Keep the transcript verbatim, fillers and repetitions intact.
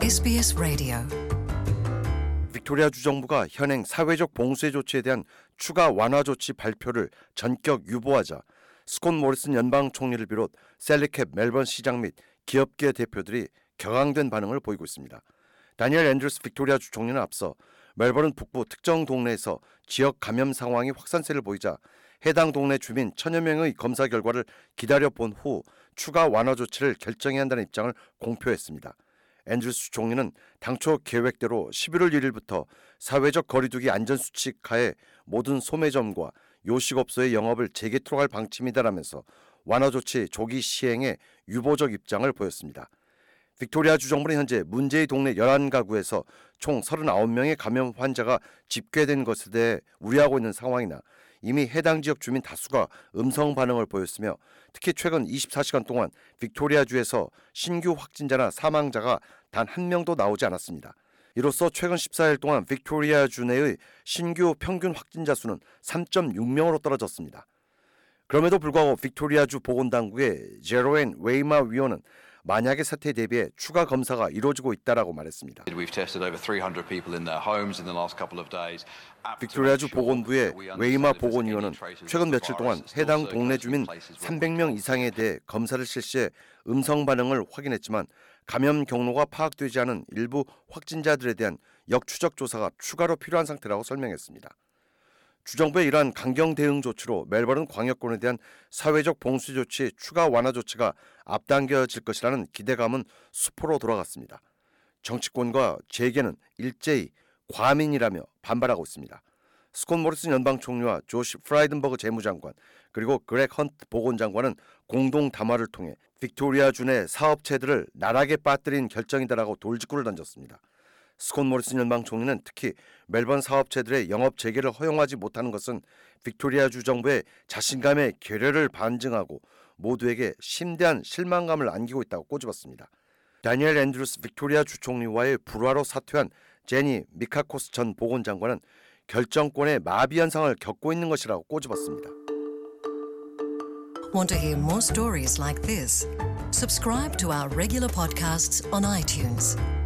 에스비에스 라디오. 빅토리아주 정부가 현행 사회적 봉쇄 조치에 대한 추가 완화 조치 발표를 전격 유보하자 스콧 모리슨 연방 총리를 비롯 셀리캡 멜번 시장 및 기업계 대표들이 격앙된 반응을 보이고 있습니다. 다니엘 앤드루스 빅토리아주 총리는 앞서 멜버른 북부 특정 동네에서 지역 감염 상황이 확산세를 보이자 해당 동네 주민 천여 명의 검사 결과를 기다려본 후 추가 완화 조치를 결정해야 한다는 입장을 공표했습니다. 앤드루스 총리는 당초 계획대로 십일월 일일부터 사회적 거리두기 안전수칙 하에 모든 소매점과 요식업소의 영업을 재개토록 할 방침이다라면서 완화 조치 조기 시행에 유보적 입장을 보였습니다. 빅토리아주 정부는 현재 문제의 동네 열한 가구에서 총 서른아홉 명의 감염 환자가 집계된 것에 대해 우려하고 있는 상황이나 이미 해당 지역 주민 다수가 음성 반응을 보였으며 특히 최근 이십사 시간 동안 빅토리아주에서 신규 확진자나 사망자가 단 한 명도 나오지 않았습니다. 이로써 최근 십사 일 동안 빅토리아주 내의 신규 평균 확진자 수는 삼 점 육 명으로 떨어졌습니다. 그럼에도 불구하고 빅토리아주 보건당국의 제로앤 웨이마 위원은 만약의 사태에 대비해 추가 검사가 이루어지고 있다라고 말했습니다. 빅토리아주 보건부의 웨이마 보건위원은 최근 며칠 동안 해당 동네 주민 삼백 명 이상에 대해 검사를 실시해 음성 반응을 확인했지만 감염 경로가 파악되지 않은 일부 확진자들에 대한 역추적 조사가 추가로 필요한 상태라고 설명했습니다. 주정부의 이러한 강경 대응 조치로 멜버른 광역권에 대한 사회적 봉쇄 조치 추가 완화 조치가 앞당겨질 것이라는 기대감은 수포로 돌아갔습니다. 정치권과 재계는 일제히 과민이라며 반발하고 있습니다. 스콧 모리슨 연방 총리와 조시 프라이든버그 재무장관 그리고 그렉 헌트 보건장관은 공동 담화를 통해 빅토리아주 내 사업체들을 나락에 빠뜨린 결정이다라고 돌직구를 던졌습니다. 스콧 모리슨 연방 총리는 특히 멜번 사업체들의 영업 재개를 허용하지 못하는 것은 빅토리아주 정부의 자신감의 결여를 반증하고 모두에게 심대한 실망감을 안기고 있다고 꼬집었습니다. 다니엘 앤드루스 빅토리아주 총리와의 불화로 사퇴한 제니 미카코스 전 보건장관은 결정권의 마비 현상을 겪고 있는 것이라고 꼬집었습니다. Want to hear more stories like this? Subscribe to our regular podcasts on iTunes.